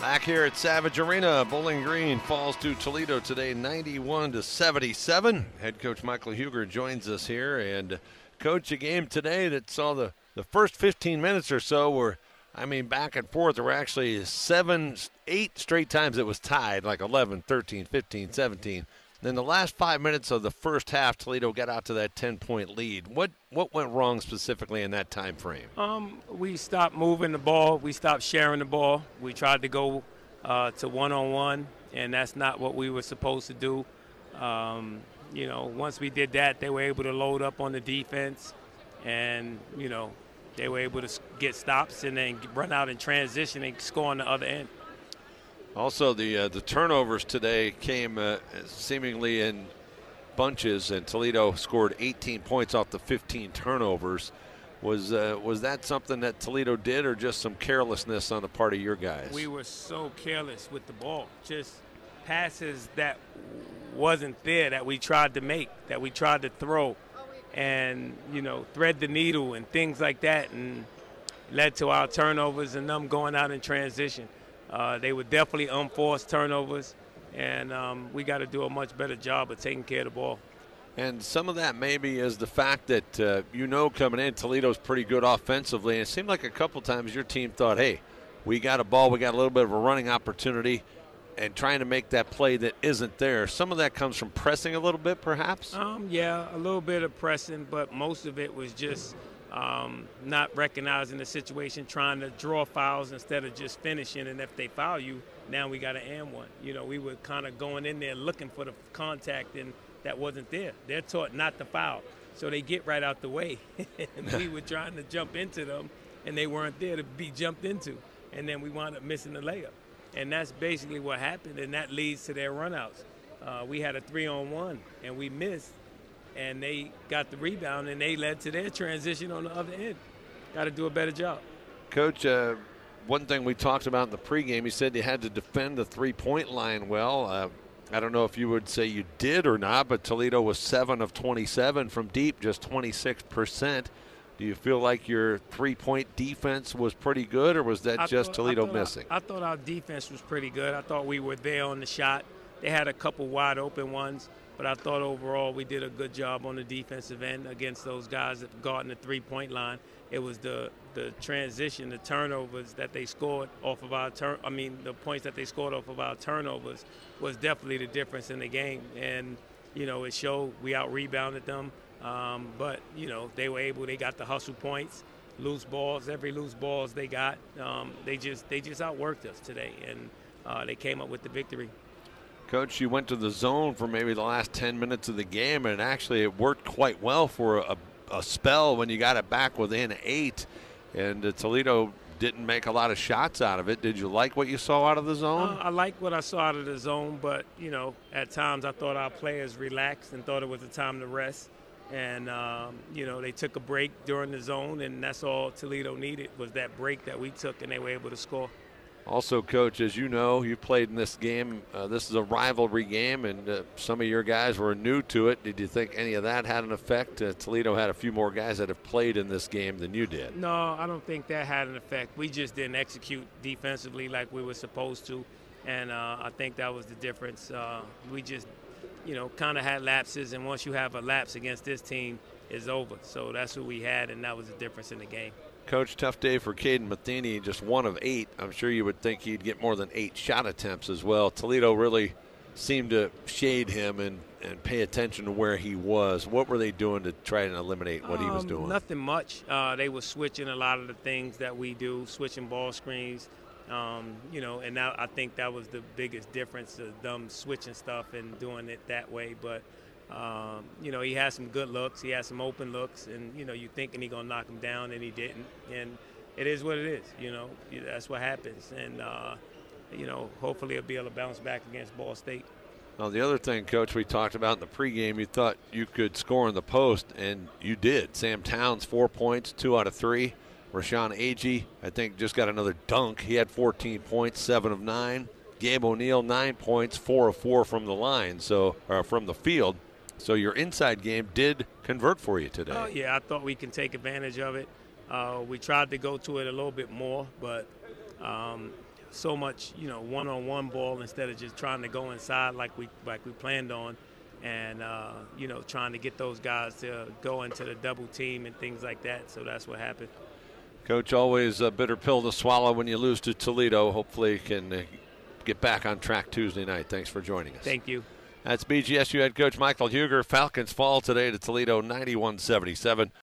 Back here at Savage Arena, Bowling Green falls to Toledo today 91-77. Head coach Michael Huger joins us here. And, Coach, a game today that saw the first 15 minutes or so were, back and forth. There were actually 8 straight times it was tied, like 11, 13, 15, 17. Then the last 5 minutes of the first half, Toledo got out to that 10-point lead. What went wrong specifically in that time frame? We stopped moving the ball. We stopped sharing the ball. We tried to go to one-on-one, and that's not what we were supposed to do. Once we did that, they were able to load up on the defense, and, they were able to get stops and then run out in transition and score on the other end. Also, the turnovers today came seemingly in bunches, and Toledo scored 18 points off the 15 turnovers. Was that something that Toledo did, or just some carelessness on the part of your guys? We were so careless with the ball. Just passes that wasn't there that we tried to make, that we tried to throw, and thread the needle and things like that, and led to our turnovers and them going out in transition. They were definitely unforced turnovers, and we got to do a much better job of taking care of the ball. And some of that maybe is the fact that, coming in, Toledo's pretty good offensively. And it seemed like a couple times your team thought, hey, we got a ball, we got a little bit of a running opportunity, and trying to make that play that isn't there. Some of that comes from pressing a little bit, perhaps? Yeah, a little bit of pressing, but most of it was just not recognizing the situation, trying to draw fouls instead of just finishing. And if they foul you, now we got to and one. We were kind of going in there looking for the contact, and that wasn't there. They're taught not to foul, so they get right out the way. And we were trying to jump into them, and they weren't there to be jumped into. And then we wound up missing the layup. And that's basically what happened, and that leads to their runouts. We had a 3-on-1, and we missed. And they got the rebound, and they led to their transition on the other end. Got to do a better job. Coach, one thing we talked about in the pregame, you said you had to defend the three-point line well. I don't know if you would say you did or not, but Toledo was 7 of 27 from deep, just 26%. Do you feel like your three-point defense was pretty good, or was that Toledo missing? I thought our defense was pretty good. I thought we were there on the shot. They had a couple wide-open ones. But I thought overall we did a good job on the defensive end against those guys that guarding the three-point line. It was the transition, the turnovers that they scored off of the points that they scored off of our turnovers was definitely the difference in the game. And, it showed we out-rebounded them. But, they got the hustle points, loose balls, every loose balls they got. They just outworked us today, and they came up with the victory. Coach, you went to the zone for maybe the last 10 minutes of the game, and actually it worked quite well for a spell when you got it back within 8. And Toledo didn't make a lot of shots out of it. Did you like what you saw out of the zone? I like what I saw out of the zone, but, at times I thought our players relaxed and thought it was a time to rest. And, they took a break during the zone, and that's all Toledo needed was that break that we took, and they were able to score. Also, Coach, as you know, you played in this game. This is a rivalry game, and some of your guys were new to it. Did you think any of that had an effect? Toledo had a few more guys that have played in this game than you did. No, I don't think that had an effect. We just didn't execute defensively like we were supposed to, and I think that was the difference. We just, kind of had lapses, and once you have a lapse against this team, it's over. So that's what we had, and that was the difference in the game. Coach, tough day for Caden Matheny, just 1 of 8. I'm sure you would think he'd get more than 8 shot attempts as well. Toledo really seemed to shade him and pay attention to where he was. What were they doing to try and eliminate what he was doing? Nothing much. They were switching a lot of the things that we do, switching ball screens, and now I think that was the biggest difference of them switching stuff and doing it that way. But he had some good looks. He had some open looks, and, you thinking he going to knock him down, and he didn't. And it is what it is, That's what happens. And, hopefully he'll be able to bounce back against Ball State. Well, the other thing, Coach, we talked about in the pregame, you thought you could score in the post, and you did. Sam Towns, 4 points, 2 out of 3. Rashawn Agee, I think, just got another dunk. He had 14 points, 7 of 9. Gabe O'Neill, 9 points, 4 of 4 from the line, from the field. So your inside game did convert for you today. Oh, yeah, I thought we can take advantage of it. We tried to go to it a little bit more, but so much, one-on-one ball instead of just trying to go inside like we planned on, and trying to get those guys to go into the double team and things like that. So that's what happened. Coach, always a bitter pill to swallow when you lose to Toledo. Hopefully you can get back on track Tuesday night. Thanks for joining us. Thank you. That's BGSU head coach Michael Huger. Falcons fall today to Toledo 91-77.